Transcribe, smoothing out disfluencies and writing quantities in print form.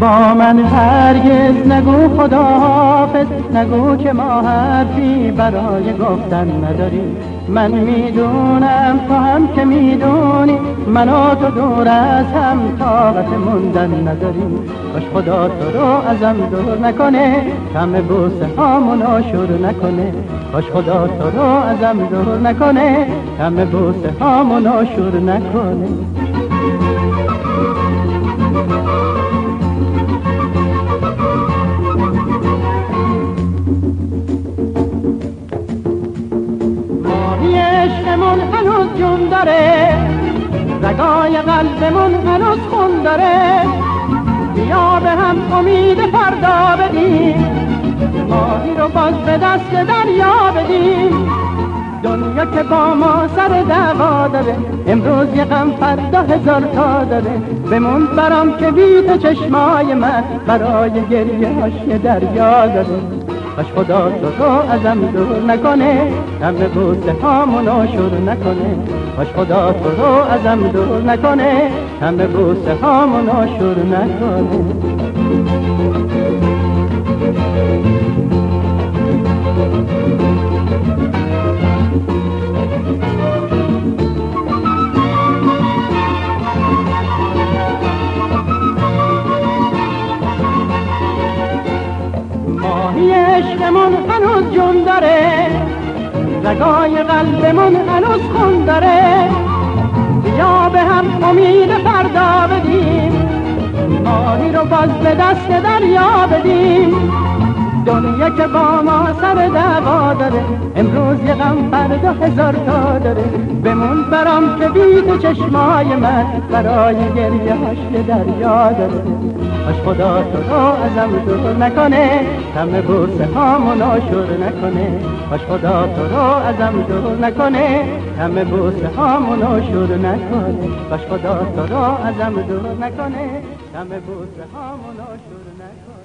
با من هرگز نگو خداحافظ، نگو که ما حرفی برای گفتن نداریم. من میدونم تو هم که میدونی، من و تو دور از هم طاقت موندن نداریم. باش خدا تو رو ازم دور نکنه، همه بوسه هامونو شور نکنه. باش خدا تو رو ازم دور نکنه، همه بوسه هامونو شور نکنه. عشقمون هنوز جون داره، رگای قلبمون هنوز خون داره. بیا به هم امید فردا بدیم، ماهی رو باز به دست دریا بدیم. دنیا که با ما سر دعوا داره، امروز یه غم فردا هزار تا داره. بمون برام که بی تو چشمای من برای گریه‌اش یه دریا داره. باش خدا تو رو ازم دور نکنه، همه بوسه هامونو شور نکنه. باش خدا تو رو ازم دور نکنه، همه بوسه هامونو شور نکنه. ماهی عشقمون هنوز جون داره، رگای قلبمون هنوز خون داره. بیا به هم امید فردا بدیم، ماهی رو باز به دست دریا بدیم. دنیا که با ما سر دعوا داره، امروز یه غم فردا هزار تا داره. بمون برام که بی تو چشمای من برای گریه‌اش یه دریا داره. باش خدا تو رو ازم دور نکنه، همه بوسه هامونو شور نکنه. باش خدا تو رو ازم دور نکنه، همه بوسه هامونو شور نکنه. باش خدا تو رو ازم دور نکنه، همه بوسه هامونو شور نکنه.